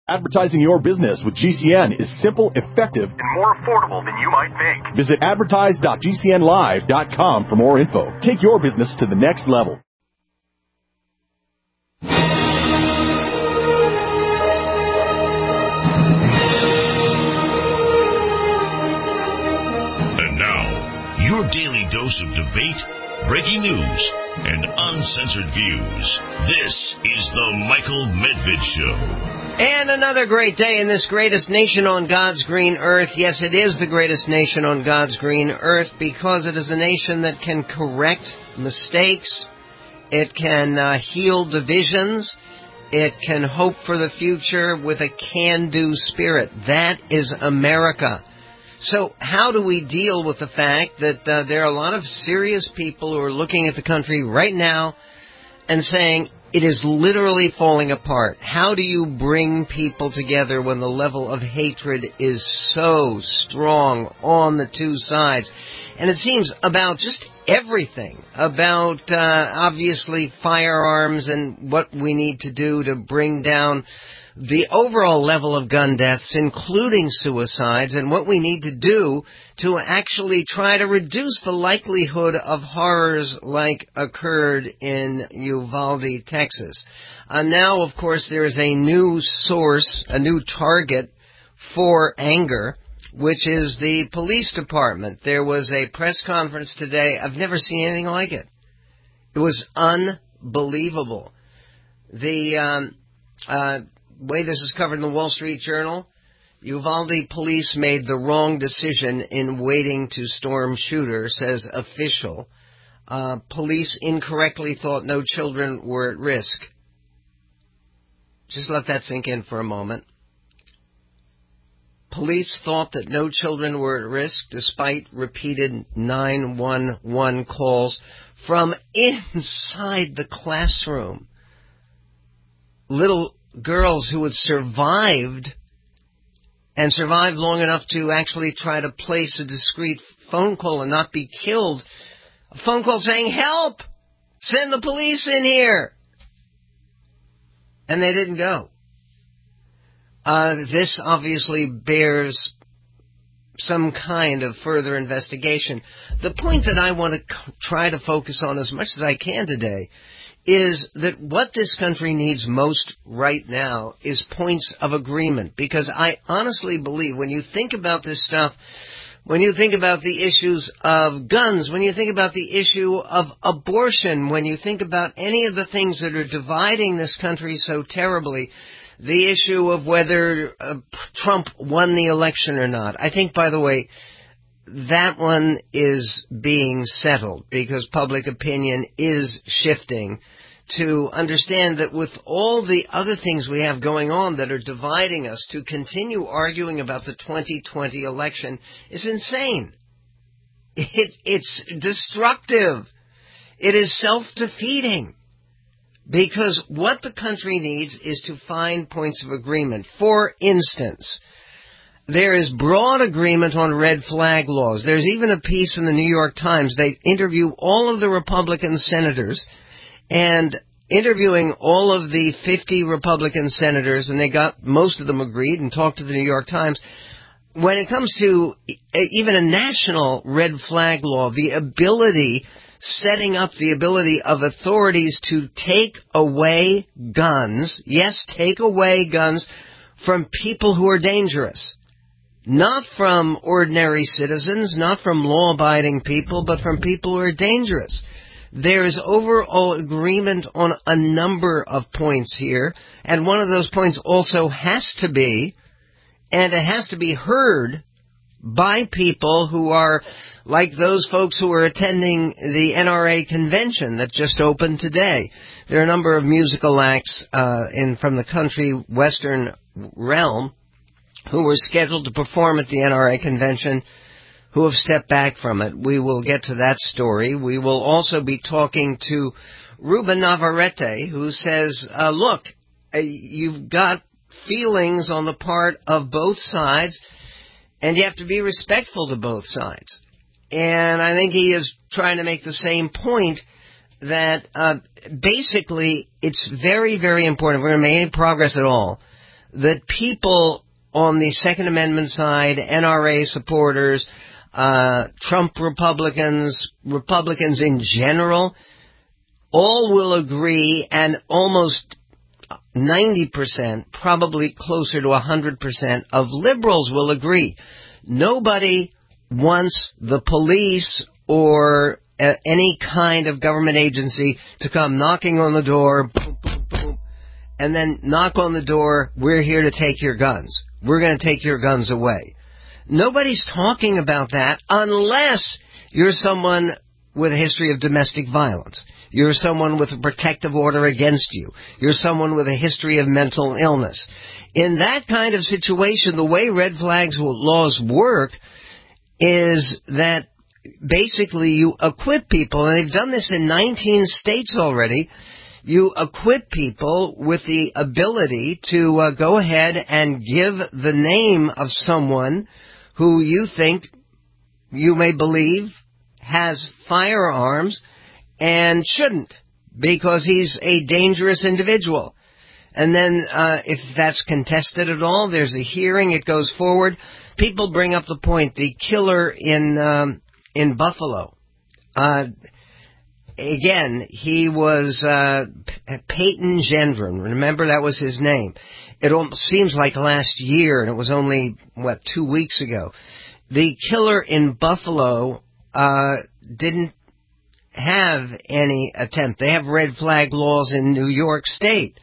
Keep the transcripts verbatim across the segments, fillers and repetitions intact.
Advertising your business with G C N is simple, effective, and more affordable than you might think. Visit advertise dot g c n live dot com for more info. Take your business to the next level. And now, your daily dose of debate, breaking news, and uncensored views. This is the Michael Medved Show. And another great day in this greatest nation on God's green earth. Yes, it is the greatest nation on God's green earth because it is a nation that can correct mistakes. It can uh, heal divisions. It can hope for the future with a can-do spirit. That is America. So how do we deal with the fact that uh, there are a lot of serious people who are looking at the country right now and saying, it is literally falling apart? How do you bring people together when the level of hatred is so strong on the two sides? And it seems about just everything, about uh, obviously firearms and what we need to do to bring down the overall level of gun deaths, including suicides, and what we need to do to actually try to reduce the likelihood of horrors like occurred in Uvalde, Texas. Uh, now, of course, there is a new source, a new target for anger, which is the police department. There was a press conference today. I've never seen anything like it. It was unbelievable. The um, uh, way this is covered in the Wall Street Journal, Uvalde police made the wrong decision in waiting to storm shooter, says official. Uh, police incorrectly thought no children were at risk. Just let that sink in for a moment. Police thought that no children were at risk despite repeated nine one one calls from inside the classroom. Little girls who had survived and survived long enough to actually try to place a discreet phone call and not be killed. A phone call saying, help! Send the police in here! And they didn't go. Uh, this obviously bears some kind of further investigation. The point that I want to c- try to focus on as much as I can today is that what this country needs most right now is points of agreement. Because I honestly believe when you think about this stuff, when you think about the issues of guns, when you think about the issue of abortion, when you think about any of the things that are dividing this country so terribly, the issue of whether uh, Trump won the election or not. I think, by the way, that one is being settled because public opinion is shifting to understand that with all the other things we have going on that are dividing us, to continue arguing about the twenty twenty election is insane. It, it's destructive. It is self-defeating. Because what the country needs is to find points of agreement. For instance, there is broad agreement on red flag laws. There's even a piece in the New York Times. They interview all of the Republican senators, and interviewing all of the fifty Republican senators, and they got most of them agreed and talked to the New York Times. When it comes to even a national red flag law, the ability, setting up the ability of authorities to take away guns, yes, take away guns from people who are dangerous. Not from ordinary citizens, not from law-abiding people, but from people who are dangerous. There is overall agreement on a number of points here, and one of those points also has to be, and it has to be heard by people who are like those folks who are attending the N R A convention that just opened today. There are a number of musical acts uh, in from the country western realm who were scheduled to perform at the N R A convention who have stepped back from it. We will get to that story. We will also be talking to Ruben Navarrete, who says, uh, look, uh, you've got feelings on the part of both sides, and you have to be respectful to both sides. And I think he is trying to make the same point that uh, basically it's very, very important, if we're going to make any progress at all, that people on the Second Amendment side, N R A supporters, uh, Trump Republicans, Republicans in general, all will agree, and almost ninety percent, probably closer to one hundred percent of liberals will agree. Nobody wants the police or uh, any kind of government agency to come knocking on the door, boom, boom, boom, and then knock on the door, we're here to take your guns. We're going to take your guns away. Nobody's talking about that unless you're someone with a history of domestic violence. You're someone with a protective order against you. You're someone with a history of mental illness. In that kind of situation, the way red flags laws work is that basically you equip people, and they've done this in nineteen states already, you equip people with the ability to uh, go ahead and give the name of someone who you think, you may believe, has firearms and shouldn't, because he's a dangerous individual. And then uh, if that's contested at all, there's a hearing, it goes forward. People bring up the point, the killer in um, in Buffalo. Uh, again, he was uh, P- Peyton Gendron. Remember, that was his name. It almost seems like last year, and it was only, what, two weeks ago. The killer in Buffalo uh, didn't have any attempt. They have red flag laws in New York State.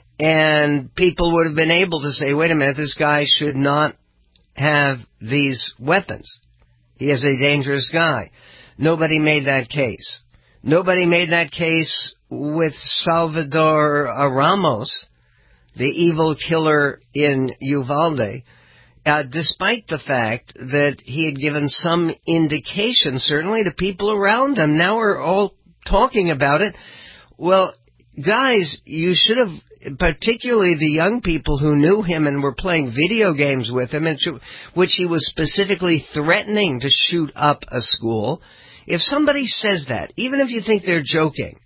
And people would have been able to say, wait a minute, this guy should not have these weapons. He is a dangerous guy. Nobody made that case. Nobody made that case with Salvador Ramos, the evil killer in Uvalde, uh, despite the fact that he had given some indication, certainly to people around him. Now we're all talking about it. Well, guys, you should have, particularly the young people who knew him and were playing video games with him, and which he was specifically threatening to shoot up a school. If somebody says that, even if you think they're joking,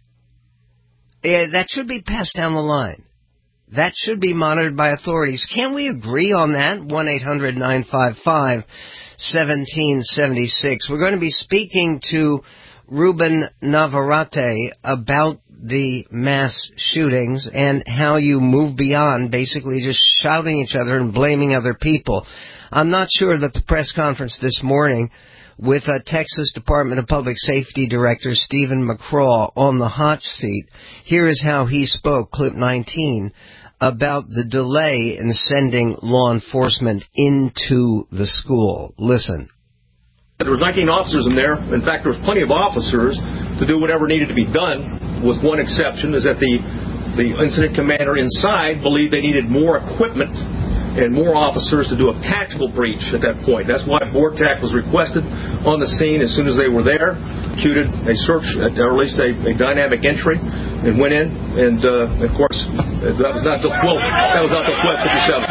eh, that should be passed down the line. That should be monitored by authorities. Can we agree on that? one eight hundred nine five five one seven seven six. We're going to be speaking to Ruben Navarrete about the mass shootings and how you move beyond basically just shouting at each other and blaming other people. I'm not sure that the press conference this morning with uh, Texas Department of Public Safety Director Stephen McCraw on the hot seat. Here is how he spoke, clip nineteen, about the delay in sending law enforcement into the school. Listen. There was nineteen officers in there. In fact, there was plenty of officers to do whatever needed to be done, with one exception, is that the, the incident commander inside believed they needed more equipment and more officers to do a tactical breach at that point. That's why BORTAC was requested on the scene as soon as they were there, executed a search, or at least a, a dynamic entry, and went in, and uh, of course, that was not till twelve. That was not till twelve fifty-seven.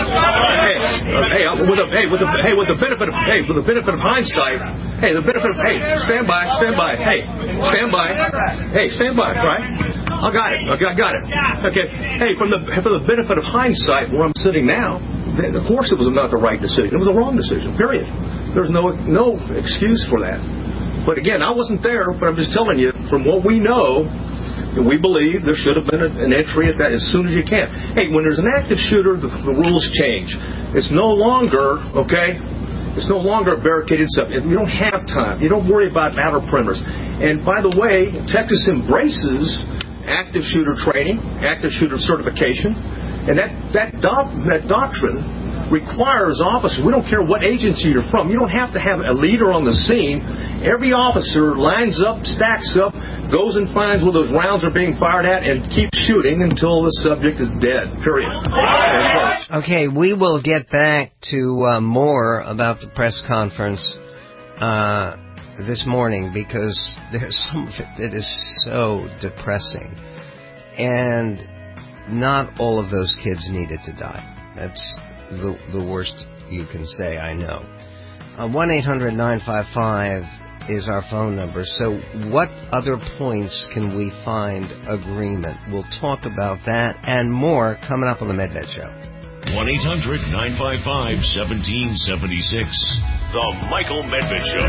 Hey, uh, hey, with a, hey, with the, hey, with the benefit of, hey, with the benefit of hindsight, hey, the benefit of, hey, stand by, stand by, hey, stand by, hey, stand by, right? I got it. I got, got it. Okay. Hey, from the for the benefit of hindsight, where I'm sitting now, of course it was not the right decision. It was a wrong decision. Period. There's no no excuse for that. But again, I wasn't there, but I'm just telling you, from what we know, we believe there should have been a, an entry at that as soon as you can. Hey, when there's an active shooter, the, the rules change. It's no longer, okay, it's no longer a barricaded subject. You don't have time. You don't worry about outer perimeters. And by the way, Texas embraces active shooter training, active shooter certification, and that that, doc, that doctrine requires officers. We don't care what agency you're from. You don't have to have a leader on the scene. Every officer lines up, stacks up, goes and finds where those rounds are being fired at, and keeps shooting until the subject is dead. Period. Okay, we will get back to uh, more about the press conference uh, this morning, because there's some of it that is so depressing. And not all of those kids needed to die. That's the the worst you can say, I know. Uh, one eight hundred nine five five is our phone number. So what other points can we find agreement? We'll talk about that and more coming up on the Medved Show. one eight hundred nine five five one seven seven six. The Michael Medved Show.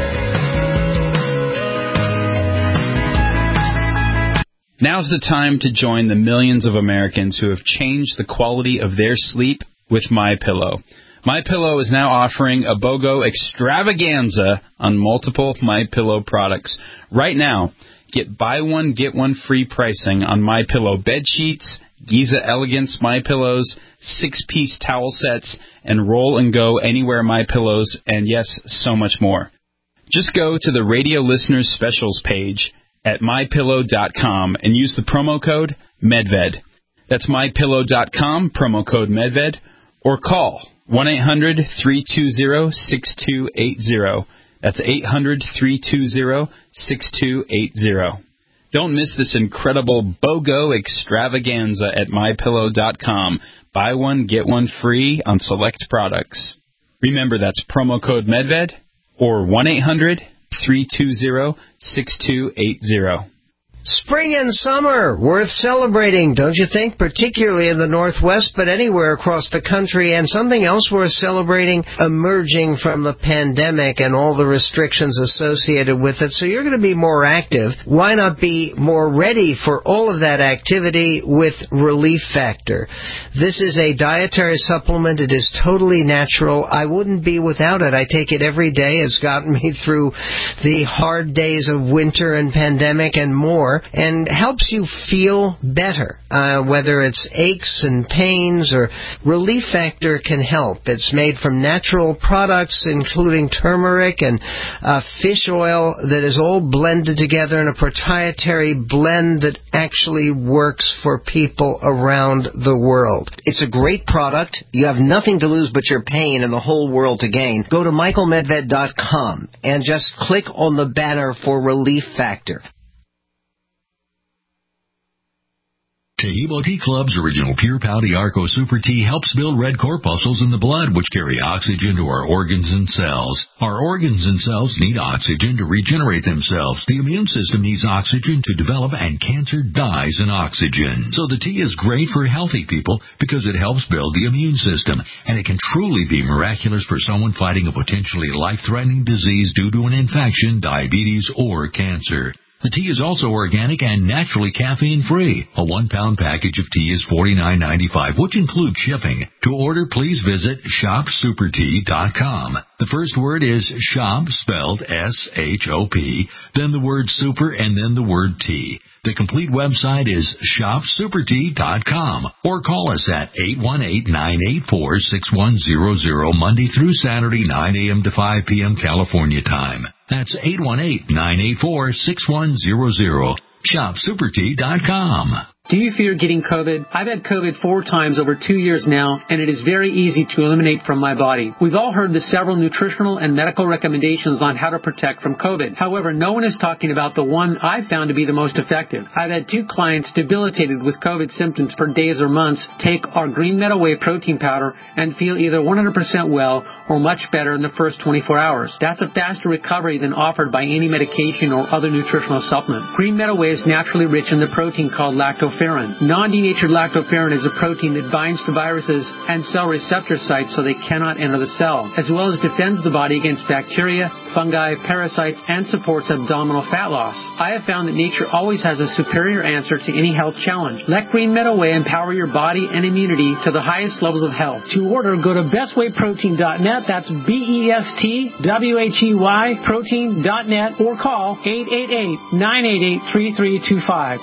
Now's the time to join the millions of Americans who have changed the quality of their sleep with MyPillow. MyPillow is now offering a BOGO extravaganza on multiple MyPillow products. Right now, get buy one, get one free pricing on MyPillow bed sheets, Giza Elegance MyPillows, six-piece towel sets, and Roll and Go Anywhere MyPillows, and yes, so much more. Just go to the Radio Listeners Specials page at my pillow dot com and use the promo code MEDVED. That's my pillow dot com, promo code MEDVED, or call one eight hundred three two zero six two eight zero. That's eight hundred three two zero six two eight zero. Don't miss this incredible BOGO extravaganza at my pillow dot com. Buy one, get one free on select products. Remember, that's promo code MEDVED or one eight hundred three two zero six two eight zero. Spring and summer, worth celebrating, don't you think? Particularly in the Northwest, but anywhere across the country. And something else worth celebrating, emerging from the pandemic and all the restrictions associated with it. So you're going to be more active. Why not be more ready for all of that activity with Relief Factor? This is a dietary supplement. It is totally natural. I wouldn't be without it. I take it every day. It's gotten me through the hard days of winter and pandemic and more, and helps you feel better, uh, whether it's aches and pains or Relief Factor can help. It's made from natural products, including turmeric and uh, fish oil that is all blended together in a proprietary blend that actually works for people around the world. It's a great product. You have nothing to lose but your pain and the whole world to gain. Go to michael medved dot com and just click on the banner for Relief Factor. Tehebo Tea Club's original Pure Pouty Arco Super Tea helps build red corpuscles in the blood, which carry oxygen to our organs and cells. Our organs and cells need oxygen to regenerate themselves. The immune system needs oxygen to develop, and cancer dies in oxygen. So the tea is great for healthy people because it helps build the immune system, and it can truly be miraculous for someone fighting a potentially life-threatening disease due to an infection, diabetes, or cancer. The tea is also organic and naturally caffeine-free. A one-pound package of tea is forty-nine ninety-five, which includes shipping. To order, please visit shop super tea dot com. The first word is shop, spelled S H O P, then the word super, and then the word tea. The complete website is shop super tea dot com, or call us at eight one eight, nine eight four, six one zero zero, Monday through Saturday, nine a.m. to five p.m. California time. That's eight one eight, nine eight four, six one zero zero. shop super tea dot com. Do you fear getting COVID? I've had COVID four times over two years now, and it is very easy to eliminate from my body. We've all heard the several nutritional and medical recommendations on how to protect from COVID. However, no one is talking about the one I've found to be the most effective. I've had two clients debilitated with COVID symptoms for days or months take our Green Meadow Whey protein powder and feel either one hundred percent well or much better in the first twenty-four hours. That's a faster recovery than offered by any medication or other nutritional supplement. Green Meadow Whey is naturally rich in the protein called lactopherrin. Non-denatured lactoferrin is a protein that binds to viruses and cell receptor sites so they cannot enter the cell, as well as defends the body against bacteria, fungi, parasites, and supports abdominal fat loss. I have found that nature always has a superior answer to any health challenge. Let Green Meadow Whey empower your body and immunity to the highest levels of health. To order, go to best way protein dot net. That's B E S T W H E Y protein dot net, or call eight eight eight, nine eight eight, three three two five.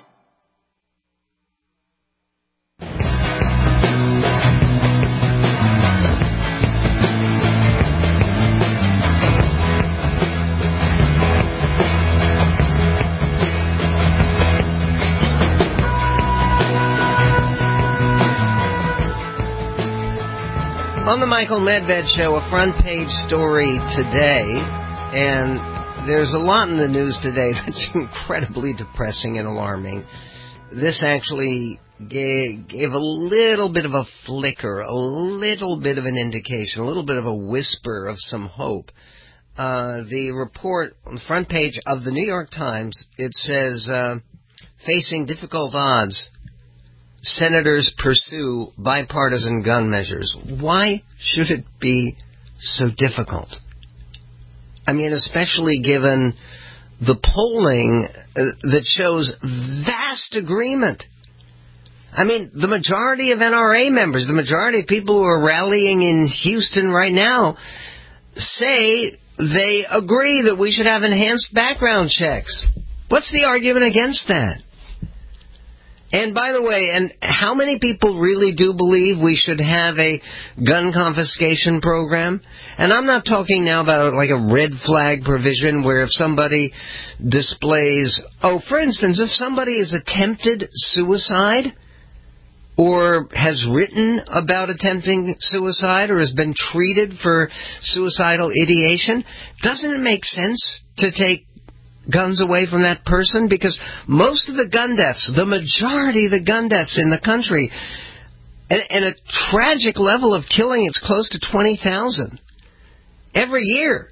On the Michael Medved Show, a front-page story today, and there's a lot in the news today that's incredibly depressing and alarming. This actually gave, gave a little bit of a flicker, a little bit of an indication, a little bit of a whisper of some hope. Uh, the report on the front page of the New York Times, it says, uh, facing difficult odds, senators pursue bipartisan gun measures. Why should it be so difficult? I mean, especially given the polling that shows vast agreement. I mean, the majority of N R A members, the majority of people who are rallying in Houston right now, say they agree that we should have enhanced background checks. What's the argument against that? And by the way, and how many people really do believe we should have a gun confiscation program? And I'm not talking now about like a red flag provision where if somebody displays, oh, for instance, if somebody has attempted suicide or has written about attempting suicide or has been treated for suicidal ideation, doesn't it make sense to take guns away from that person? Because most of the gun deaths, the majority of the gun deaths in the country, and, and a tragic level of killing, it's close to twenty thousand every year.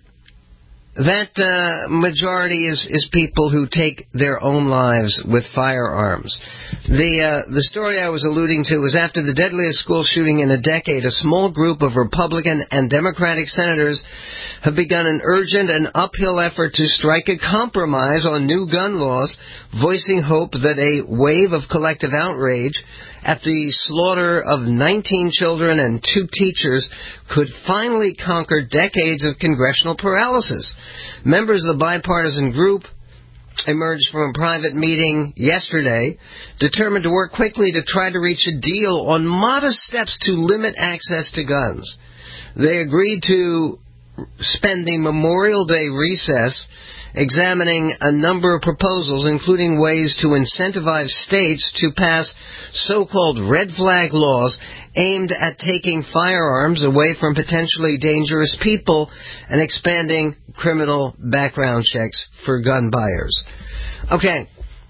That uh, majority is, is people who take their own lives with firearms. The uh, the story I was alluding to was after the deadliest school shooting in a decade, a small group of Republican and Democratic senators have begun an urgent and uphill effort to strike a compromise on new gun laws, voicing hope that a wave of collective outrage at the slaughter of nineteen children and two teachers could finally conquer decades of congressional paralysis. Members of the bipartisan group emerged from a private meeting yesterday, determined to work quickly to try to reach a deal on modest steps to limit access to guns. They agreed to spend the Memorial Day recess examining a number of proposals, including ways to incentivize states to pass so-called red flag laws aimed at taking firearms away from potentially dangerous people and expanding criminal background checks for gun buyers. Okay,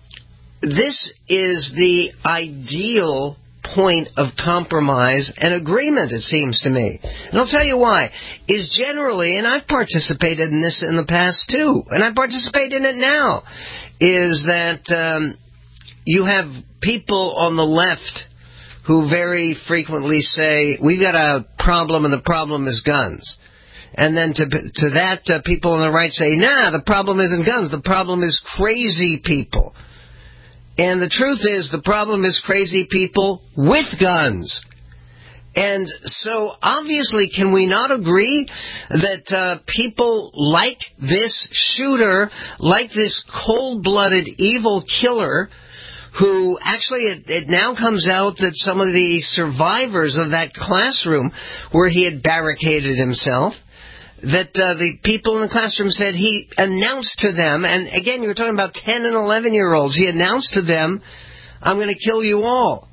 this is the ideal point of compromise and agreement, it seems to me. And I'll tell you why. Is generally, and I've participated in this in the past too, and I participate in it now, is that um, you have people on the left who very frequently say, we've got a problem and the problem is guns. And then to to that, uh, people on the right say, nah, the problem isn't guns, the problem is crazy people. And the truth is, the problem is crazy people with guns. And so, obviously, can we not agree that uh, people like this shooter, like this cold-blooded evil killer, who actually, it, it now comes out that some of the survivors of that classroom where he had barricaded himself, that uh, the people in the classroom said he announced to them, and again, you were talking about ten and eleven-year-olds, he announced to them, I'm going to kill you all.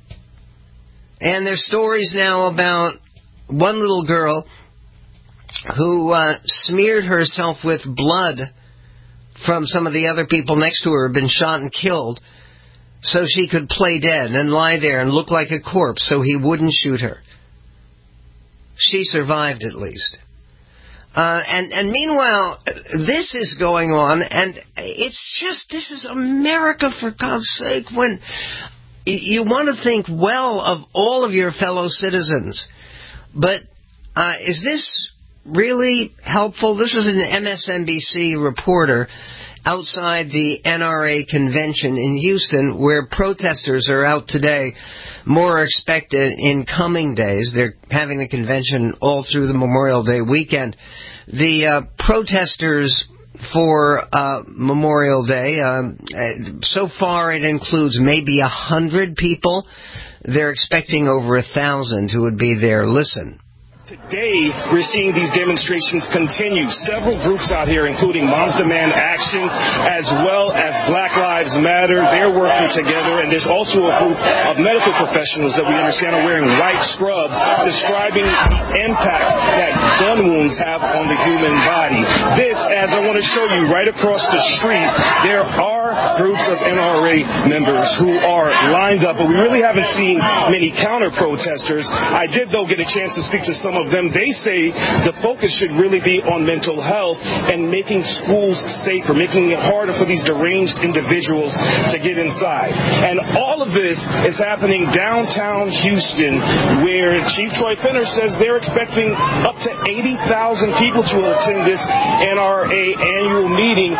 And there's stories now about one little girl who uh, smeared herself with blood from some of the other people next to her who had been shot and killed so she could play dead and lie there and look like a corpse so he wouldn't shoot her. She survived, at least. Uh, and, and meanwhile, this is going on, and it's just, this is America, for God's sake, when you want to think well of all of your fellow citizens. But uh, is this really helpful? This is an M S N B C reporter outside the N R A convention in Houston, where protesters are out today. More are expected in coming days. They're having the convention all through the Memorial Day weekend. The uh, protesters for uh, Memorial Day, um, so far it includes maybe a hundred people. They're expecting over a thousand who would be there. Listen. Today, we're seeing these demonstrations continue. Several groups out here, including Moms Demand Action, as well as Black Lives Matter, they're working together. And there's also a group of medical professionals that we understand are wearing white scrubs, describing the impact that gun wounds medications have on the human body. This, as I want to show you right across the street, there are groups of N R A members who are lined up, but we really haven't seen many counter-protesters. I did, though, get a chance to speak to some of them. They say the focus should really be on mental health and making schools safer, making it harder for these deranged individuals to get inside. And all of this is happening downtown Houston, where Chief Troy Fenner says they're expecting up to eighty thousand people to attend this N R A annual meeting.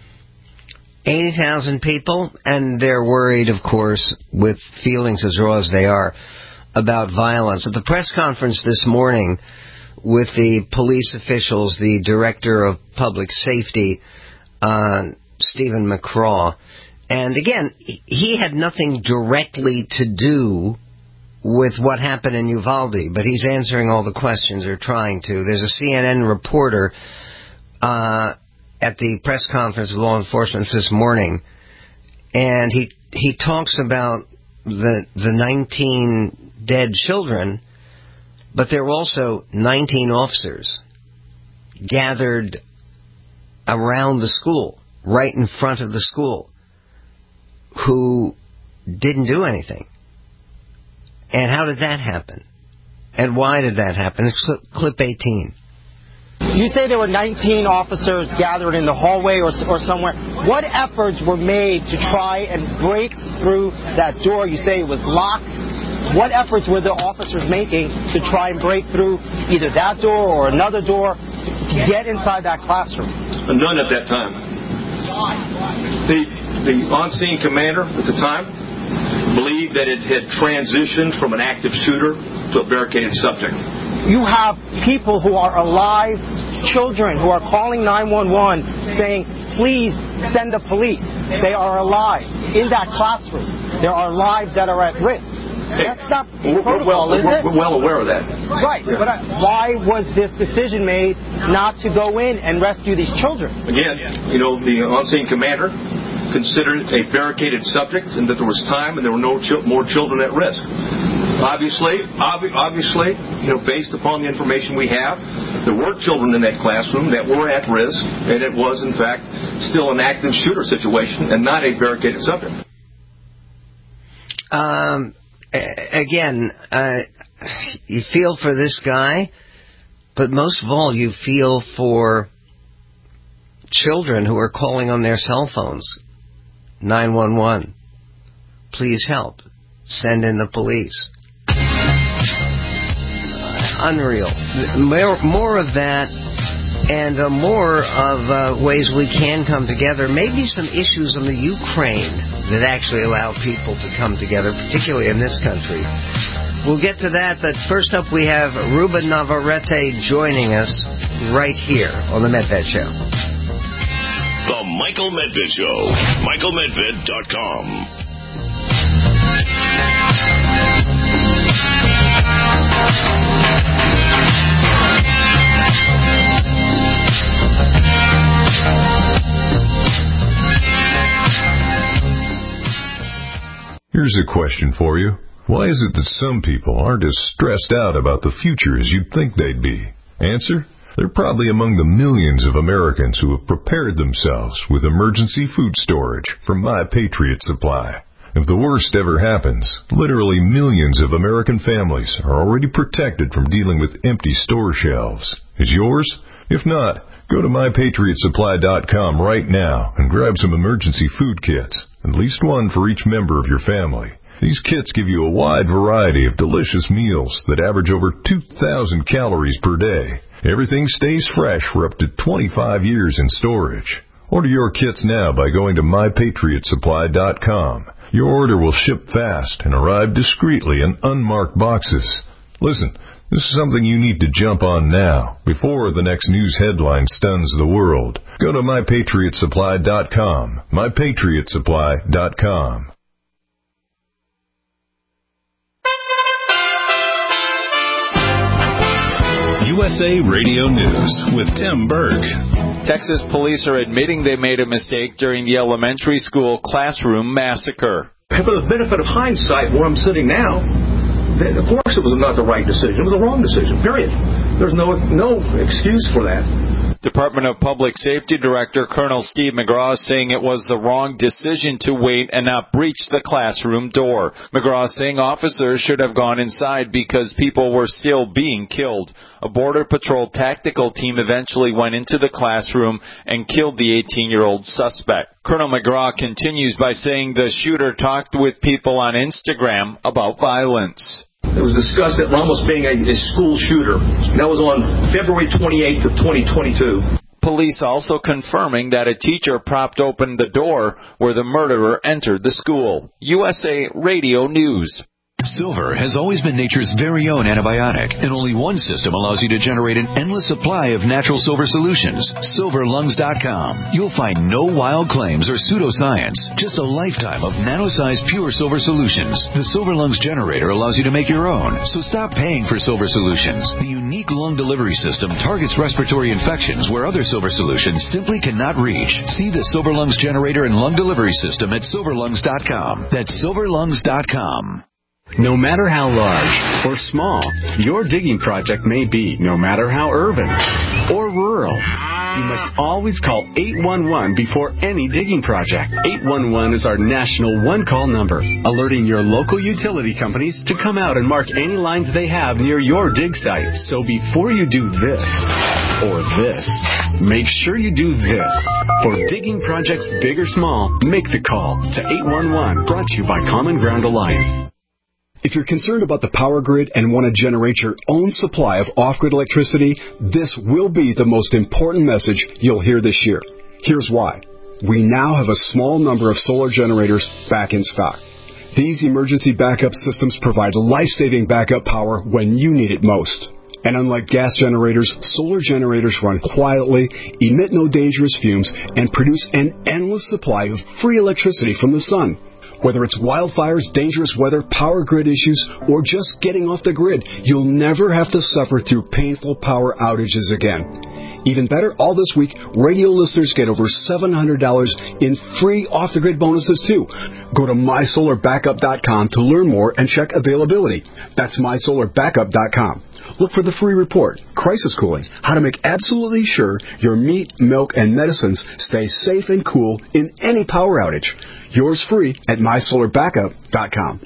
eighty thousand people, and they're worried, of course, with feelings as raw as they are, about violence. At the press conference this morning with the police officials, the Director of Public Safety, uh, Stephen McCraw, and again, he had nothing directly to do with what happened in Uvalde, but he's answering all the questions, or trying to. There's a C N N reporter uh, at the press conference with law enforcement this morning, and he he talks about the the nineteen dead children, but there were also nineteen officers gathered around the school, right in front of the school, who didn't do anything. And how did that happen? And why did that happen? Clip, clip eighteen. You say there were nineteen officers gathered in the hallway or, or somewhere. What efforts were made to try and break through that door? You say it was locked. What efforts were the officers making to try and break through either that door or another door to get inside that classroom? None at that time. The, the on-scene commander at the time believed that it had transitioned from an active shooter to a barricaded subject. You have people who are alive, children who are calling nine one one saying, please send the police. They are alive. In that classroom, there are lives that are at risk. That's not we're, protocol, we're well, is we're, it? We're well aware of that. Right, yeah. But uh, why was this decision made not to go in and rescue these children? Again, you know, the on-scene commander considered a barricaded subject and that there was time and there were no ch- more children at risk. Obviously, ob- obviously, you know, based upon the information we have, there were children in that classroom that were at risk, and it was, in fact, still an active shooter situation and not a barricaded subject. Um, again, uh, you feel for this guy, but most of all, you feel for children who are calling on their cell phones. nine one one. Please help. Send in the police. Unreal. More, more of that, and uh, more of uh, ways we can come together. Maybe some issues in the Ukraine that actually allow people to come together, particularly in this country. We'll get to that, but first up we have Ruben Navarrete joining us right here on The Medved Show. The Michael Medved Show. Michael Medved dot com. Here's a question for you. Why is it that some people aren't as stressed out about the future as you'd think they'd be? Answer? They're probably among the millions of Americans who have prepared themselves with emergency food storage from My Patriot Supply. If the worst ever happens, literally millions of American families are already protected from dealing with empty store shelves. Is yours? If not, go to my patriot supply dot com right now and grab some emergency food kits, at least one for each member of your family. These kits give you a wide variety of delicious meals that average over two thousand calories per day. Everything stays fresh for up to twenty-five years in storage. Order your kits now by going to my patriot supply dot com. Your order will ship fast and arrive discreetly in unmarked boxes. Listen, this is something you need to jump on now, before the next news headline stuns the world. Go to my patriot supply dot com. my patriot supply dot com. U S A Radio News with Tim Berg. Texas police are admitting they made a mistake during the elementary school classroom massacre. For the benefit of hindsight, where I'm sitting now, of course it was not the right decision. It was the wrong decision, period. there's no no excuse for that. Department of Public Safety Director Colonel Steve McGraw saying it was the wrong decision to wait and not breach the classroom door. McGraw saying officers should have gone inside because people were still being killed. A Border Patrol tactical team eventually went into the classroom and killed the eighteen-year-old suspect. Colonel McGraw continues by saying the shooter talked with people on Instagram about violence. It was discussed at Ramos being a, a school shooter. That was on February twenty-eighth of twenty twenty-two. Police also confirming that a teacher propped open the door where the murderer entered the school. U S A Radio News. Silver has always been nature's very own antibiotic, and only one system allows you to generate an endless supply of natural silver solutions. silver lungs dot com. You'll find no wild claims or pseudoscience, just a lifetime of nano-sized pure silver solutions. The Silver Lungs generator allows you to make your own, so stop paying for silver solutions. The unique lung delivery system targets respiratory infections where other silver solutions simply cannot reach. See the Silver Lungs generator and lung delivery system at silver lungs dot com. That's silver lungs dot com. No matter how large or small your digging project may be, no matter how urban or rural, you must always call eight one one before any digging project. eight one one is our national one-call number, alerting your local utility companies to come out and mark any lines they have near your dig site. So before you do this or this, make sure you do this. For digging projects big or small, make the call to eight one one, brought to you by Common Ground Alliance. If you're concerned about the power grid and want to generate your own supply of off-grid electricity, this will be the most important message you'll hear this year. Here's why. We now have a small number of solar generators back in stock. These emergency backup systems provide life-saving backup power when you need it most. And unlike gas generators, solar generators run quietly, emit no dangerous fumes, and produce an endless supply of free electricity from the sun. Whether it's wildfires, dangerous weather, power grid issues, or just getting off the grid, you'll never have to suffer through painful power outages again. Even better, all this week, radio listeners get over seven hundred dollars in free off-the-grid bonuses, too. Go to my solar backup dot com to learn more and check availability. That's my solar backup dot com. Look for the free report, Crisis Cooling, how to make absolutely sure your meat, milk, and medicines stay safe and cool in any power outage. Yours free at my solar backup dot com.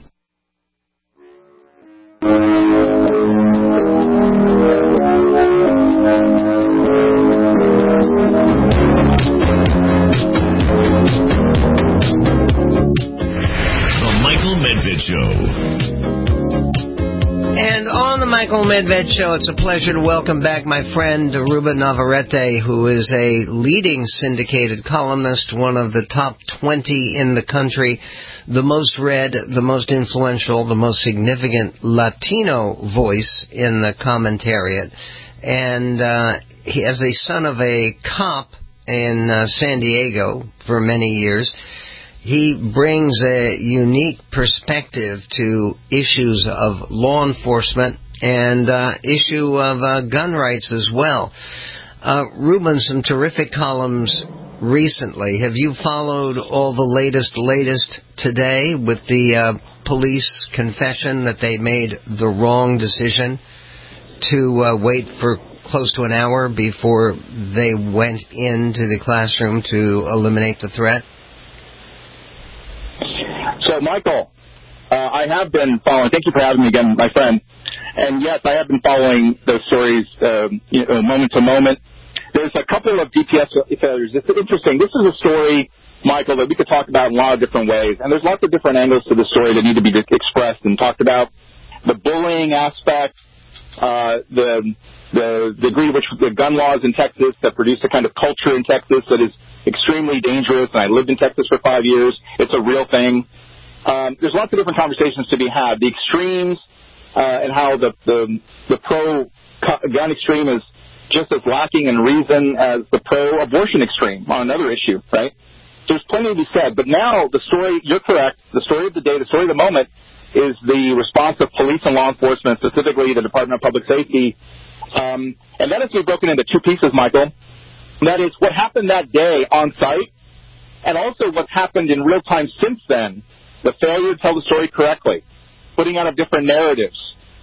The Michael Medved Show. And on the Michael Medved Show, it's a pleasure to welcome back my friend Ruben Navarrete, who is a leading syndicated columnist, one of the top twenty in the country, the most read, the most influential, the most significant Latino voice in the commentariat. And uh, he, as a son of a cop in uh, San Diego for many years, he brings a unique perspective to issues of law enforcement and uh, issue of uh, gun rights as well. Uh, Ruben, some terrific columns recently. Have you followed all the latest, latest today with the uh, police confession that they made the wrong decision to uh, wait for close to an hour before they went into the classroom to eliminate the threat? So, Michael, uh, I have been following. Thank you for having me again, my friend. And yes, I have been following those stories uh, you know, moment to moment. There's a couple of D P S failures. It's interesting. This is a story, Michael, that we could talk about in a lot of different ways. And there's lots of different angles to the story that need to be expressed and talked about. The bullying aspect, uh, the the degree to which the gun laws in Texas that produce a kind of culture in Texas that is extremely dangerous. And I lived in Texas for five years. It's a real thing. Um, there's lots of different conversations to be had. The extremes uh, and how the, the, the pro-gun extreme is just as lacking in reason as the pro-abortion extreme on another issue, right? There's plenty to be said. But now the story, you're correct, the story of the day, the story of the moment is the response of police and law enforcement, specifically the Department of Public Safety. Um, and that has to be broken into two pieces, Michael. That is what happened that day on site and also what's happened in real time since then. The failure to tell the story correctly, putting out of different narratives,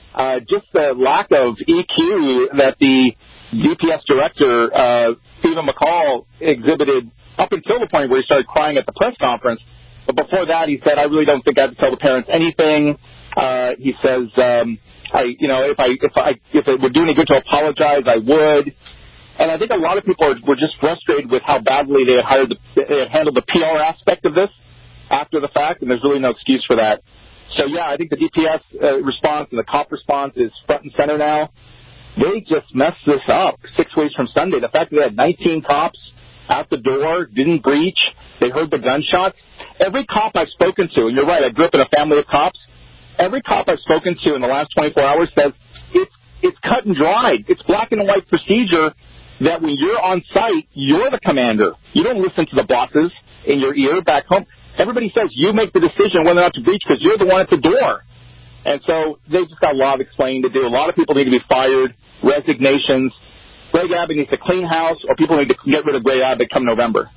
uh, just the lack of E Q that the D P S director, uh, Stephen McCall, exhibited up until the point where he started crying at the press conference. But before that, he said, I really don't think I have to tell the parents anything. Uh, he says, um, I, you know, if I, if I, if it would do any good to apologize, I would. And I think a lot of people are, were just frustrated with how badly they had hired the, they had handled the P R aspect of this after the fact, and there's really no excuse for that. So, yeah, I think the D P S uh, response and the cop response is front and center now. They just messed this up six weeks from Sunday. The fact that they had nineteen cops out the door, didn't breach, they heard the gunshots. Every cop I've spoken to, and you're right, I grew up in a family of cops, every cop I've spoken to in the last twenty-four hours says it's, it's cut and dried. It's black and white procedure that when you're on site, you're the commander. You don't listen to the bosses in your ear back home. Everybody says you make the decision whether or not to breach because you're the one at the door. And so they just got a lot of explaining to do. A lot of people need to be fired, resignations. Greg Abbott needs to clean house, or people need to get rid of Greg Abbott come November.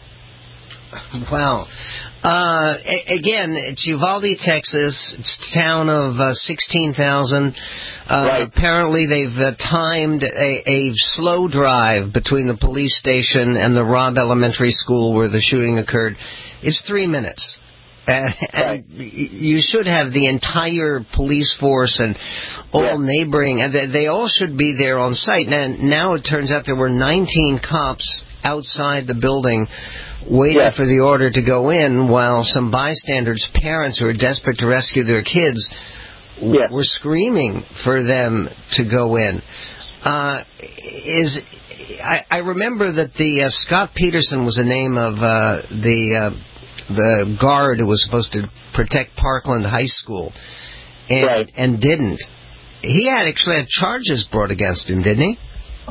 Wow. Uh, a- again, it's Uvalde, Texas. It's a town of uh, sixteen thousand. Uh, right. Apparently, they've uh, timed a, a slow drive between the police station and the Robb Elementary School where the shooting occurred. It's three minutes. Uh, and right. You should have the entire police force and all yeah. neighboring, and they, they all should be there on site. Now, now it turns out there were nineteen cops outside the building waiting yeah. for the order to go in, while some bystanders, parents who are desperate to rescue their kids, w- yeah. were screaming for them to go in. Uh, is I, I remember that the uh, Scott Peterson was the name of uh, the uh, the guard who was supposed to protect Parkland High School, and right. and didn't. He had actually had charges brought against him, didn't he?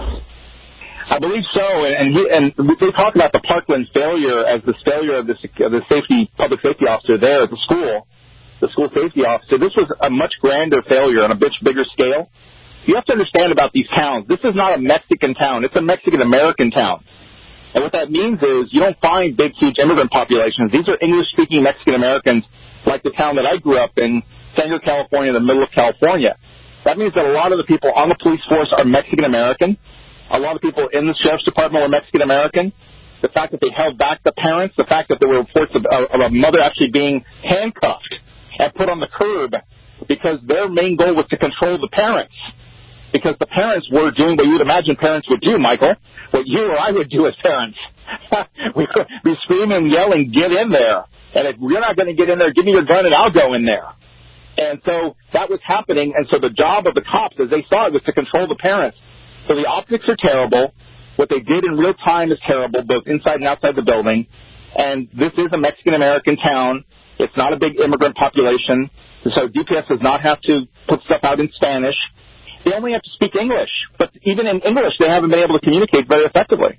I believe so, and he, and they talk about the Parkland failure as the failure of the, of the safety public safety officer there at the school, the school safety officer. This was a much grander failure on a much bigger scale. You have to understand about these towns. This is not a Mexican town; it's a Mexican-American town. And what that means is you don't find big, huge immigrant populations. These are English-speaking Mexican-Americans, like the town that I grew up in, Sanger, California, in the middle of California. That means that a lot of the people on the police force are Mexican-American. A lot of people in the sheriff's department were Mexican-American. The fact that they held back the parents, the fact that there were reports of, of a mother actually being handcuffed and put on the curb because their main goal was to control the parents. Because the parents were doing what you would imagine parents would do, Michael, what you or I would do as parents. we would be screaming and yelling, get in there. And if you're not going to get in there, give me your gun and I'll go in there. And so that was happening. And so the job of the cops, as they saw it, was to control the parents. So the optics are terrible. What they did in real time is terrible, both inside and outside the building. And this is a Mexican-American town. It's not a big immigrant population. So D P S does not have to put stuff out in Spanish. They only have to speak English. But even in English, they haven't been able to communicate very effectively.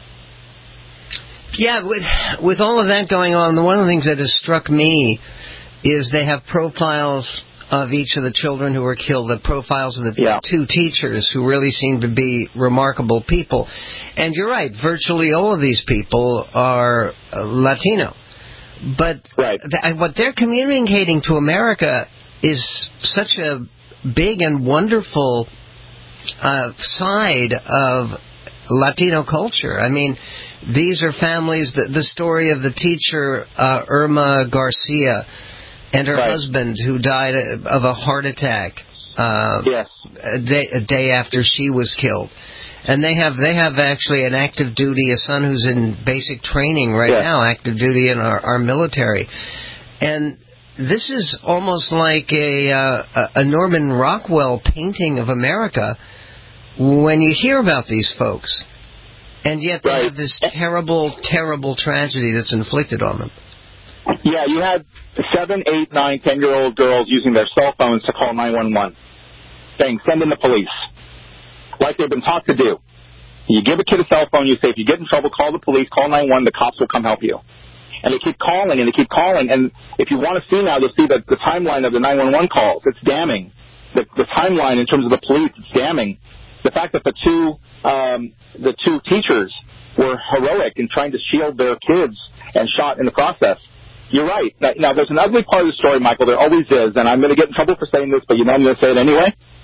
Yeah, with, with all of that going on, one of the things that has struck me is they have profiles of each of the children who were killed, the profiles of the yeah. two teachers who really seem to be remarkable people. And you're right, virtually all of these people are uh, Latino. But right. th- what they're communicating to America is such a big and wonderful uh, side of Latino culture. I mean, these are families, the, the story of the teacher, uh, Irma Garcia, and her right. husband, who died of a heart attack uh, yes. a, day, a day after she was killed. And they have they have actually an active duty, a son who's in basic training right yes. now, active duty in our, our military. And this is almost like a, uh, a Norman Rockwell painting of America when you hear about these folks. And yet they right. have this terrible, terrible tragedy that's inflicted on them. Yeah, you had seven, eight, nine, ten-year-old girls using their cell phones to call nine one one, saying, send in the police, like they've been taught to do. You give a kid a cell phone, you say, if you get in trouble, call the police, call nine one one, the cops will come help you. And they keep calling, and they keep calling, and if you want to see now, you'll see that the timeline of the nine one one calls, it's damning. The, the timeline in terms of the police, it's damning. The fact that the two, um, the two teachers were heroic in trying to shield their kids and shot in the process. You're right. Now, now, there's an ugly part of the story, Michael. There always is, and I'm going to get in trouble for saying this, but you know I'm going to say it anyway.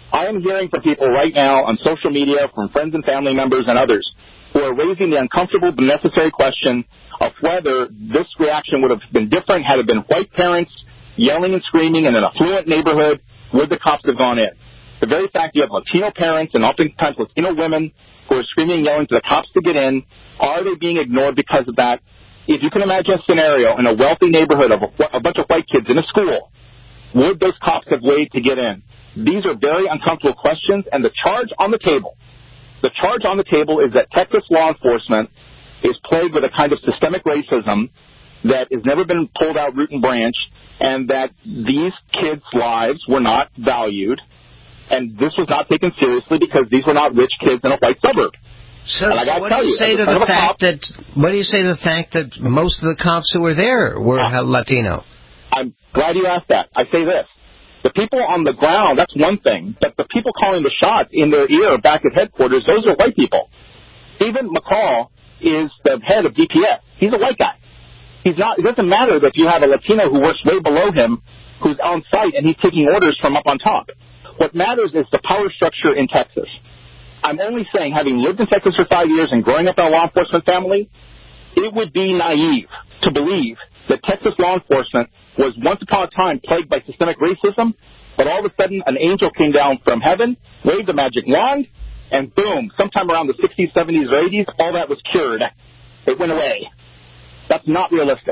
I am hearing from people right now on social media, from friends and family members and others, who are raising the uncomfortable but necessary question of whether this reaction would have been different had it been white parents yelling and screaming in an affluent neighborhood. Would the cops have gone in? The very fact you have Latino parents and oftentimes Latino women who are screaming and yelling to the cops to get in, are they being ignored because of that? If you can imagine a scenario in a wealthy neighborhood of a, a bunch of white kids in a school, would those cops have waited to get in? These are very uncomfortable questions, and the charge on the table, the charge on the table is that Texas law enforcement is plagued with a kind of systemic racism that has never been pulled out root and branch, and that these kids' lives were not valued, and this was not taken seriously because these were not rich kids in a white suburb. So, so what do you, you say to the fact cop, that what do you say to the fact that most of the cops who were there were uh, Latino? I'm glad you asked that. I say this. The people on the ground, that's one thing, but the people calling the shots in their ear back at headquarters, those are white people. Stephen McCall is the head of D P S. He's a white guy. He's not. It doesn't matter that you have a Latino who works way below him, who's on site, and he's taking orders from up on top. What matters is the power structure in Texas. I'm only saying, having lived in Texas for five years and growing up in a law enforcement family, it would be naive to believe that Texas law enforcement was once upon a time plagued by systemic racism, but all of a sudden an angel came down from heaven, waved a magic wand, and boom, sometime around the sixties, seventies, or eighties, all that was cured. It went away. That's not realistic.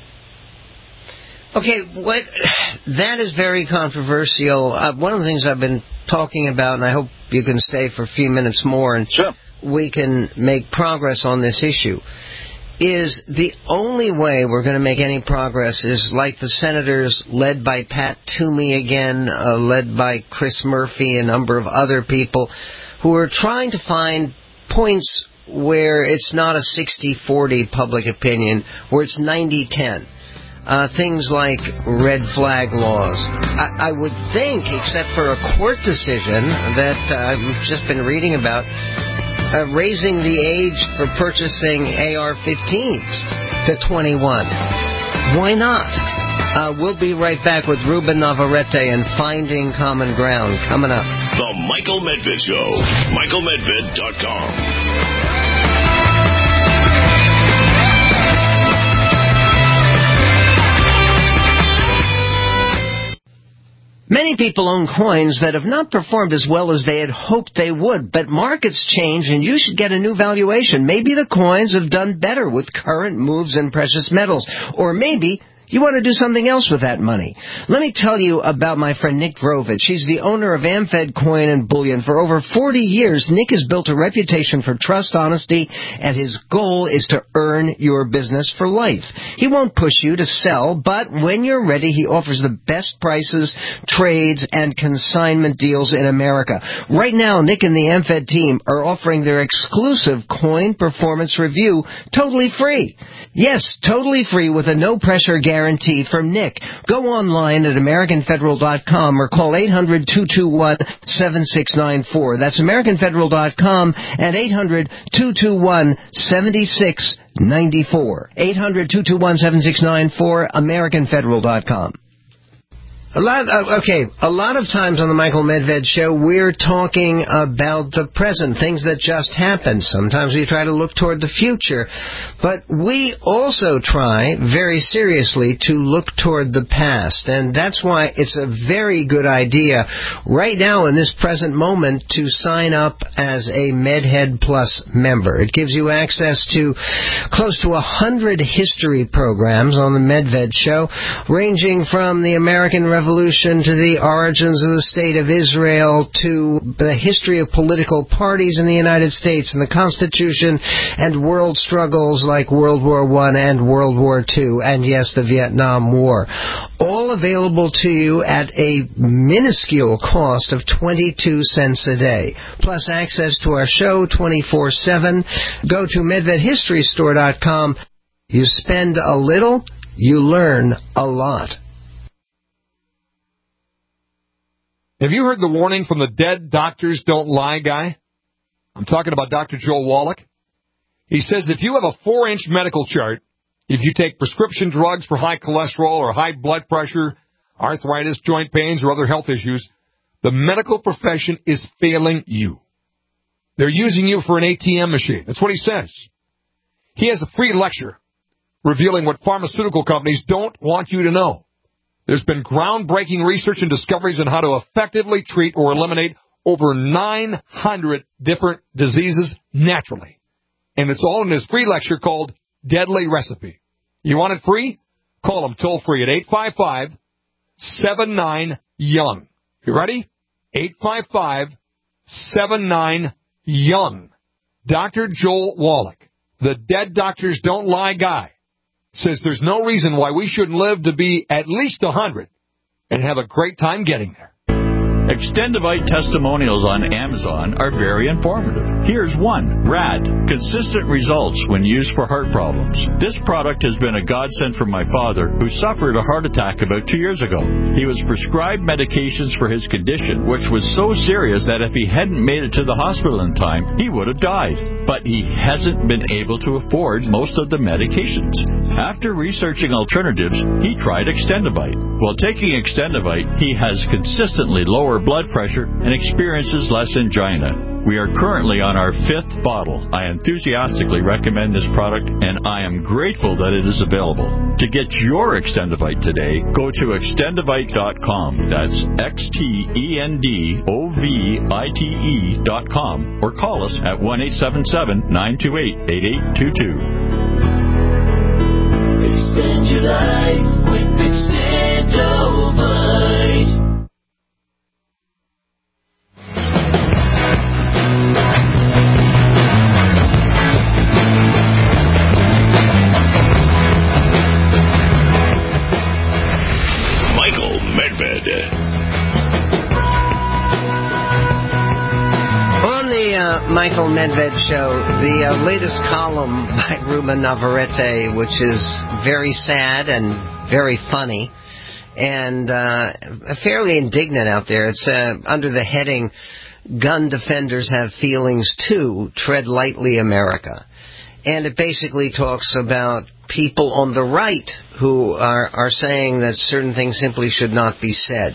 Okay, what that is very controversial. Uh, one of the things I've been talking about, and I hope you can stay for a few minutes more, and sure. we can make progress on this issue, is the only way we're going to make any progress is like the senators led by Pat Toomey again, uh, led by Chris Murphy, a number of other people, who are trying to find points where it's not a sixty forty public opinion, where it's ninety ten. Uh, things like red flag laws. I, I would think, except for a court decision that uh, I've just been reading about, uh, raising the age for purchasing A R fifteens to twenty-one. Why not? Uh, we'll be right back with Ruben Navarrete and Finding Common Ground coming up. The Michael Medved Show. Michael Medved dot com. Many people own coins that have not performed as well as they had hoped they would, but markets change and you should get a new valuation. Maybe the coins have done better with current moves in precious metals, or maybe you want to do something else with that money. Let me tell you about my friend Nick Grovich. He's the owner of AmFed Coin and Bullion. For over forty years, Nick has built a reputation for trust, honesty, and his goal is to earn your business for life. He won't push you to sell, but when you're ready, he offers the best prices, trades, and consignment deals in America. Right now, Nick and the AmFed team are offering their exclusive coin performance review totally free. Yes, totally free with a no-pressure guarantee. Guarantee from Nick. Go online at American Federal dot com or call eight hundred, two two one, seven six nine four. That's American Federal dot com and eight hundred, two two one, seven six nine four. eight hundred, two two one, seven six nine four, American Federal dot com. A lot, uh, okay, a lot of times on the Michael Medved Show, we're talking about the present, things that just happened. Sometimes we try to look toward the future. But we also try, very seriously, to look toward the past. And that's why it's a very good idea, right now in this present moment, to sign up as a MedHead Plus member. It gives you access to close to a hundred history programs on the Medved Show, ranging from the American Revolution Revolution to the origins of the State of Israel to the history of political parties in the United States and the Constitution and world struggles like World War One and World War Two and, yes, the Vietnam War. All available to you at a minuscule cost of twenty-two cents a day. Plus access to our show twenty-four seven. Go to Medved History Store dot com. You spend a little, you learn a lot. Have you heard the warning from the dead doctors don't lie guy? I'm talking about Doctor Joel Wallach. He says if you have a four-inch medical chart, if you take prescription drugs for high cholesterol or high blood pressure, arthritis, joint pains, or other health issues, The medical profession is failing you. They're using you for an A T M machine. That's what he says. He has a free lecture revealing what pharmaceutical companies don't want you to know. There's been groundbreaking research and discoveries on how to effectively treat or eliminate over nine hundred different diseases naturally. And it's all in his free lecture called Deadly Recipe. You want it free? Call him toll free at eight five five, seven nine, young. You ready? eight five five, seven nine, young. Doctor Joel Wallach, the Dead Doctors Don't Lie guy, says there's no reason why we shouldn't live to be at least one hundred and have a great time getting there. Extendivite testimonials on Amazon are very informative. Here's one. Rad. Consistent results when used for heart problems. This product has been a godsend for my father, who suffered a heart attack about two years ago. He was prescribed medications for his condition, which was so serious that if he hadn't made it to the hospital in time, he would have died. But he hasn't been able to afford most of the medications. After researching alternatives, he tried Extendivite. While taking Extendivite, he has consistently lower blood pressure and experiences less angina. We are currently on our fifth bottle. I enthusiastically recommend this product, and I am grateful that it is available. To get your Extendivite today, go to extendivite dot com. That's X T E N D O V I T E dot com, or call us at one eight seven seven, nine two eight, eight eight two two. Extend your life with Extendivite. Michael Medved. On the uh, Michael Medved Show, the uh, latest column by Ruben Navarrete, which is very sad and very funny, and uh, fairly indignant out there. It's uh, under the heading, Gun Defenders Have Feelings Too, Tread Lightly, America. And it basically talks about people on the right who are, are saying that certain things simply should not be said.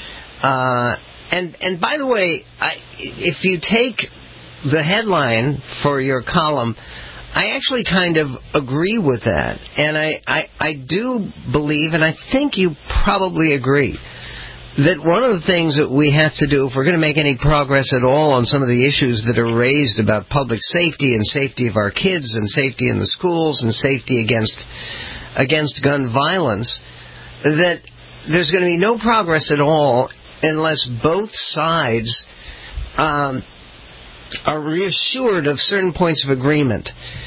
Uh, and, and by the way, I, if you take the headline for your column, I actually kind of agree with that. And I, I, I do believe, and I think you probably agree, that one of the things that we have to do, if we're going to make any progress at all on some of the issues that are raised about public safety and safety of our kids and safety in the schools and safety against against gun violence, that there's going to be no progress at all unless both sides um, are reassured of certain points of agreement.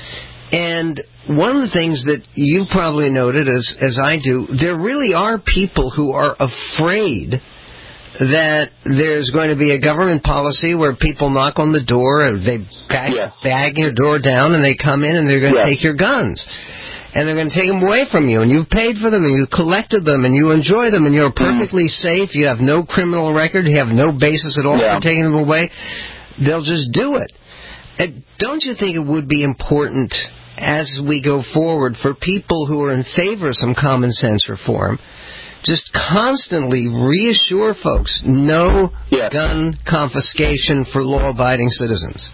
And one of the things that you've probably noted, as as I do, there really are people who are afraid that there's going to be a government policy where people knock on the door, or they bag, yes. bag your door down, and they come in and they're going to yes. take your guns. And they're going to take them away from you, and you've paid for them, and you collected them, and you enjoy them, and you're perfectly mm. safe. You have no criminal record. You have no basis at all yeah. for taking them away. They'll just do it. And don't you think it would be important, as we go forward, for people who are in favor of some common sense reform, just constantly reassure folks, no yes. gun confiscation for law-abiding citizens?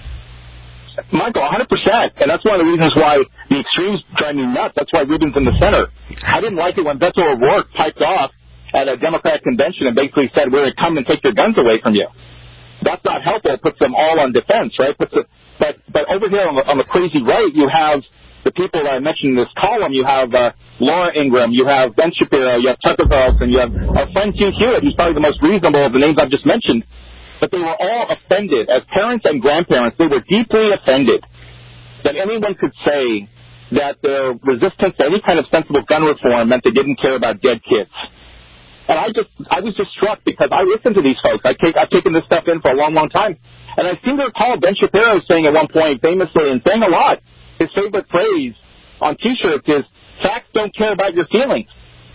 Michael, one hundred percent. And that's one of the reasons why the extremes drive me nuts. That's why Rubin's in the center. I didn't like it when Beto O'Rourke piped off at a Democratic convention and basically said, we're going to come and take your guns away from you. That's not helpful. It puts them all on defense, right? Puts it, but but over here on the, on the crazy right, you have the people that I mentioned in this column. You have uh, Laura Ingraham, you have Ben Shapiro, you have Tucker Carlson, you have our friend Hugh Hewitt, who's probably the most reasonable of the names I've just mentioned. But they were all offended. As parents and grandparents, they were deeply offended that anyone could say that their resistance to any kind of sensible gun reform meant they didn't care about dead kids. And I just, I was just struck because I listen to these folks. I take, I've taken this stuff in for a long, long time. And I seem to recall Ben Shapiro saying at one point, famously, and saying a lot, his favorite phrase on T-shirts is, facts don't care about your feelings.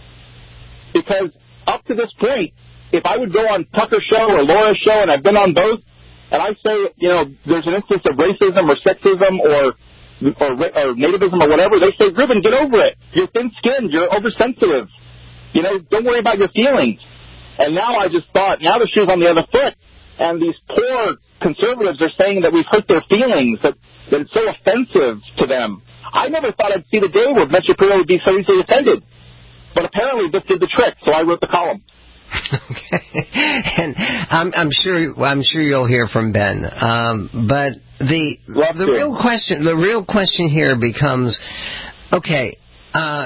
Because up to this point, if I would go on Tucker's show or Laura's show, and I've been on both, and I say, you know, there's an instance of racism or sexism or or, or nativism or whatever, they say, Ruben, get over it. You're thin-skinned. You're oversensitive. You know, don't worry about your feelings. And now I just thought, now the shoe's on the other foot, and these poor conservatives are saying that we've hurt their feelings, that, that it's so offensive to them. I never thought I'd see the day where Ben Shapiro would be so easily offended. But apparently this did the trick, so I wrote the column. Okay, and I'm, I'm sure I'm sure you'll hear from Ben. Um, but the Love the to. real question the real question here becomes, okay, uh,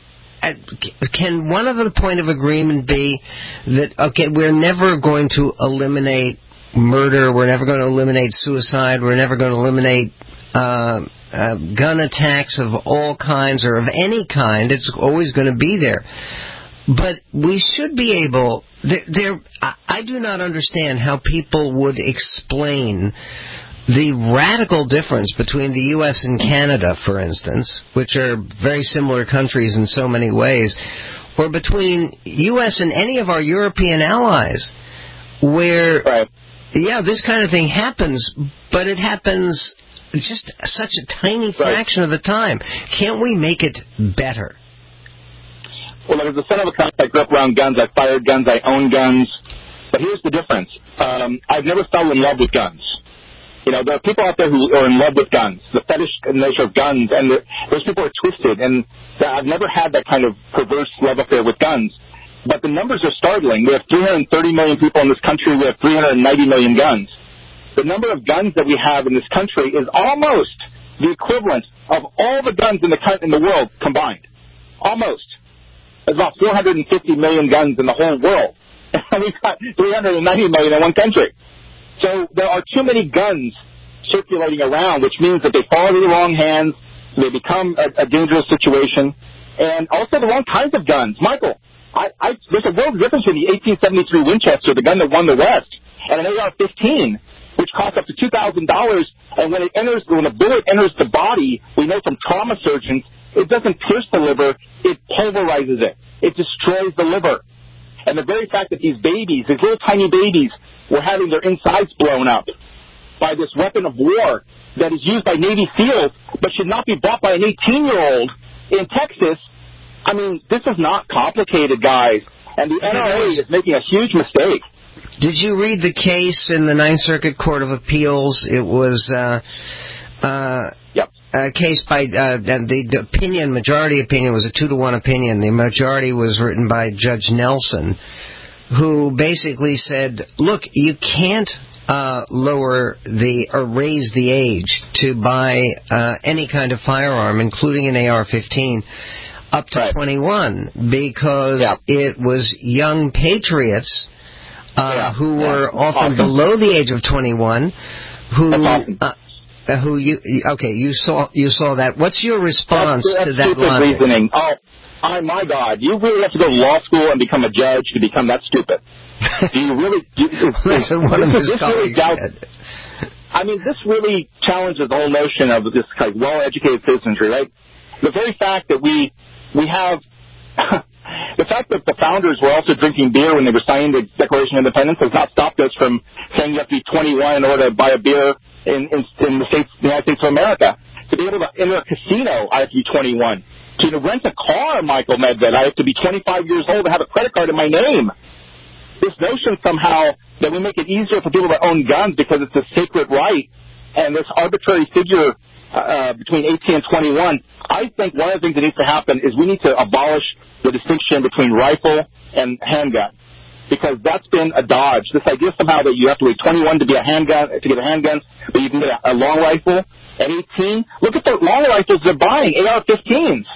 can one of the point of agreement be that okay, we're never going to eliminate murder, we're never going to eliminate suicide, we're never going to eliminate uh, uh, gun attacks of all kinds or of any kind. It's always going to be there. But we should be able, there, there, I do not understand how people would explain the radical difference between the U S and Canada, for instance, which are very similar countries in so many ways, or between U S and any of our European allies, where, right. yeah, this kind of thing happens, but it happens just such a tiny fraction right. of the time. Can't we make it better? Well, as a son of a cop, I grew up around guns. I fired guns. I own guns. But here's the difference. Um, I've never fell in love with guns. You know, there are people out there who are in love with guns, the fetish nature of guns, and the, those people are twisted. And I've never had that kind of perverse love affair with guns. But the numbers are startling. We have three hundred thirty million people in this country. We have three hundred ninety million guns. The number of guns that we have in this country is almost the equivalent of all the guns in the in the world combined. Almost. There's about four hundred fifty million guns in the whole world. And we've got three hundred ninety million in one country. So there are too many guns circulating around, which means that they fall into the wrong hands, they become a, a dangerous situation, and also the wrong kinds of guns. Michael, I, I, there's a world difference between the eighteen seventy-three Winchester, the gun that won the West, and an A R fifteen, which costs up to two thousand dollars, and when it enters, when a bullet enters the body, we know from trauma surgeons, it doesn't pierce the liver, it pulverizes it. It destroys the liver. And the very fact that these babies, these little tiny babies, were having their insides blown up by this weapon of war that is used by Navy SEALs but should not be bought by an eighteen-year-old in Texas, I mean, this is not complicated, guys. And the N R A is making a huge mistake. Did you read the case in the Ninth Circuit Court of Appeals? It was uh, uh, yep. a case by, uh, the, the opinion, majority opinion was a two to one opinion. The majority was written by Judge Nelson, who basically said, look, you can't uh, lower the or raise the age to buy uh, any kind of firearm, including an A R fifteen, up to right. twenty-one, because yeah. it was young patriots uh, yeah. who yeah. were often awesome. below the age of twenty-one, who awesome. uh, who you okay you saw you saw that. What's your response that's, to that's that line? Reasoning. Oh, oh my God! You really have to go to law school and become a judge to become that stupid. Do you really? Do, That's what one of his colleagues said. I mean, this really challenges the whole notion of this kind of well-educated citizenry, right? The very fact that we we have the fact that the founders were also drinking beer when they were signing the Declaration of Independence has not stopped us from saying you have to be twenty-one in order to buy a beer in in, in the states, the United States of America. To be able to enter a casino, I have to be twenty-one. To rent a car, Michael Medved, I have to be twenty-five years old to have a credit card in my name. This notion somehow that we make it easier for people to own guns because it's a sacred right, and this arbitrary figure uh, between eighteen and twenty-one, I think one of the things that needs to happen is we need to abolish the distinction between rifle and handgun, because that's been a dodge. This idea somehow that you have to wait twenty-one to be a handgun to get a handgun, but you can get a, a long rifle at eighteen. Look at the long rifles they're buying, A R fifteens.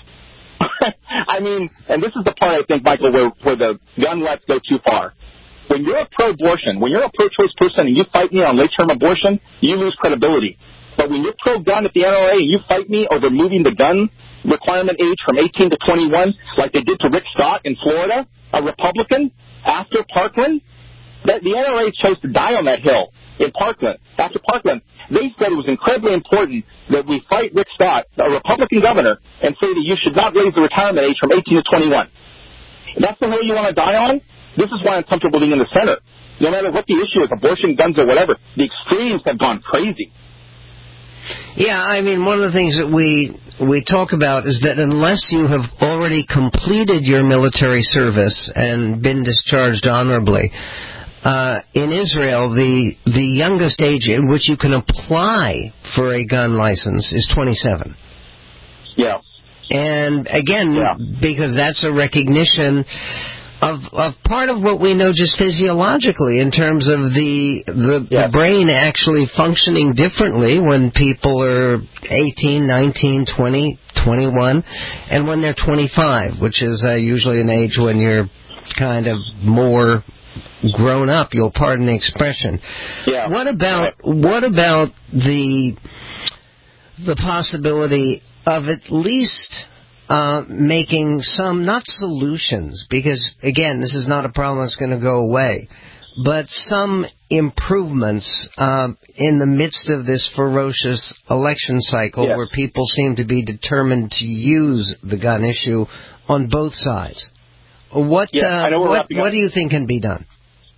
I mean, and this is the part I think, Michael, where, where the gun lets go too far. When you're a pro-abortion, when you're a pro-choice person and you fight me on late-term abortion, you lose credibility. But when you're pro-gun at the N R A and you fight me over moving the gun requirement age from eighteen to twenty-one, like they did to Rick Scott in Florida, a Republican, after Parkland, that the N R A chose to die on that hill in Parkland. After Parkland, they said it was incredibly important that we fight Rick Scott, a Republican governor, and say that you should not raise the retirement age from eighteen to twenty-one. And that's the hill you want to die on? This is why I'm comfortable being in the center. No matter what the issue is, abortion, guns, or whatever, the extremes have gone crazy. Yeah, I mean, one of the things that we we talk about is that unless you have already completed your military service and been discharged honorably, uh, in Israel, the the youngest age in which you can apply for a gun license is twenty-seven. Yeah. And again, yeah. because that's a recognition Of, of part of what we know just physiologically in terms of the the, yeah. the brain actually functioning differently when people are eighteen, nineteen, twenty, twenty-one, and when they're twenty-five, which is uh, usually an age when you're kind of more grown up. You'll pardon the expression. Yeah. What about what about the the possibility of at least Uh, making some, not solutions, because, again, this is not a problem that's going to go away, but some improvements uh, in the midst of this ferocious election cycle yes. where people seem to be determined to use the gun issue on both sides. What, yes, uh, I know we're what, wrapping what up. do you think can be done?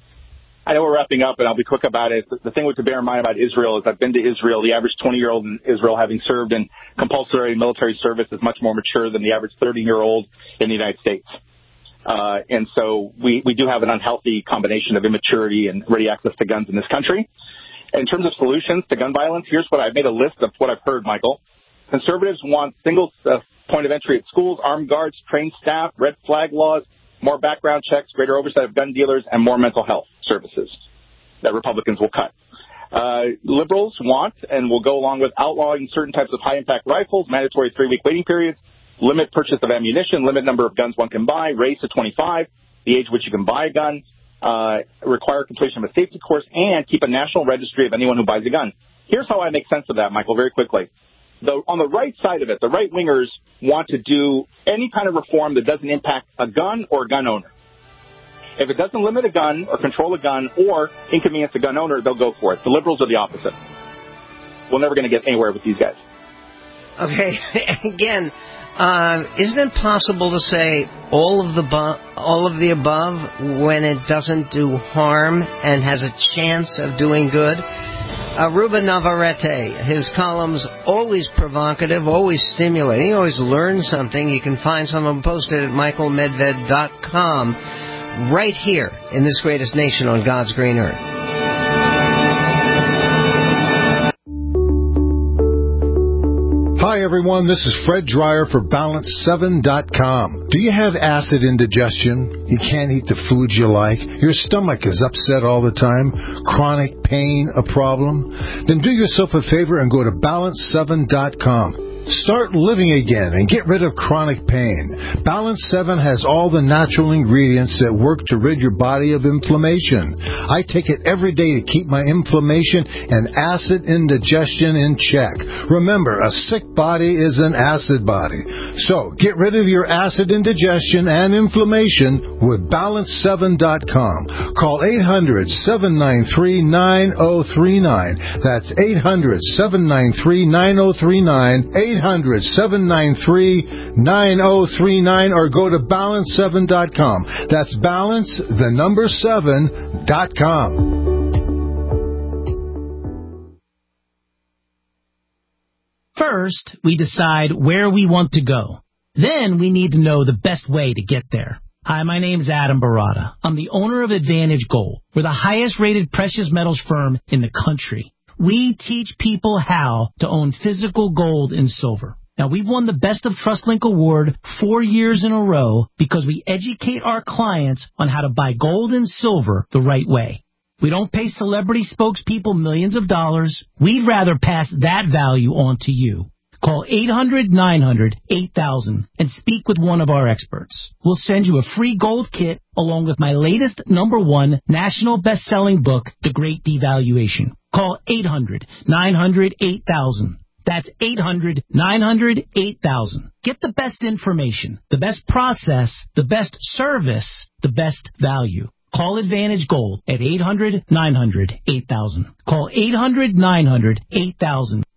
I know we're wrapping up, and I'll be quick about it. The thing to bear in mind about Israel is I've been to Israel. The average twenty-year-old in Israel, having served in compulsory military service, is much more mature than the average thirty-year-old in the United States. Uh, and so we, we do have an unhealthy combination of immaturity and ready access to guns in this country. In terms of solutions to gun violence, here's what I've made a list of what I've heard, Michael. Conservatives want single uh, point of entry at schools, armed guards, trained staff, red flag laws, more background checks, greater oversight of gun dealers, and more mental health services that Republicans will cut. Uh, liberals want and will go along with outlawing certain types of high-impact rifles, mandatory three-week waiting periods, limit purchase of ammunition, limit number of guns one can buy, raise to twenty-five, the age which you can buy a gun, uh, require completion of a safety course, and keep a national registry of anyone who buys a gun. Here's how I make sense of that, Michael, very quickly. The, on the right side of it, the right-wingers want to do any kind of reform that doesn't impact a gun or a gun owner. If it doesn't limit a gun or control a gun or inconvenience a gun owner, they'll go for it. The liberals are the opposite. We're never going to get anywhere with these guys. Okay, again, uh, isn't it possible to say all of the bu- all of the above when it doesn't do harm and has a chance of doing good? Uh, Ruben Navarrete, his columns always provocative, always stimulating. You always learn something. You can find some of them posted at michael medved dot com. Right here in this greatest nation on God's green earth. Hi everyone, this is Fred Dreyer for balance seven dot com. Do you have acid indigestion? You can't eat the foods you like? Your stomach is upset all the time? Chronic pain a problem? Then do yourself a favor and go to balance seven dot com. Start living again and get rid of chronic pain. Balance seven has all the natural ingredients that work to rid your body of inflammation. I take it every day to keep my inflammation and acid indigestion in check. Remember, a sick body is an acid body. So, get rid of your acid indigestion and inflammation with balance seven dot com. Call eight hundred, seven nine three, nine oh three nine. That's eight hundred, seven nine three, nine oh three nine. eight hundred, seven nine three, nine oh three nine or go to balance seven dot com. That's balance, the number seven, dot com. First, we decide where we want to go. Then we need to know the best way to get there. Hi, my name's Adam Barada. I'm the owner of Advantage Gold. We're the highest-rated precious metals firm in the country. We teach people how to own physical gold and silver. Now, we've won the Best of TrustLink Award four years in a row because we educate our clients on how to buy gold and silver the right way. We don't pay celebrity spokespeople millions of dollars. We'd rather pass that value on to you. Call eight hundred, nine hundred, eight thousand and speak with one of our experts. We'll send you a free gold kit along with my latest number one national best-selling book, The Great Devaluation. Call eight hundred, nine hundred, eight thousand. That's eight hundred, nine hundred, eight thousand. Get the best information, the best process, the best service, the best value. Call Advantage Gold at eight hundred, nine hundred, eight thousand. Call eight hundred, nine hundred, eight thousand.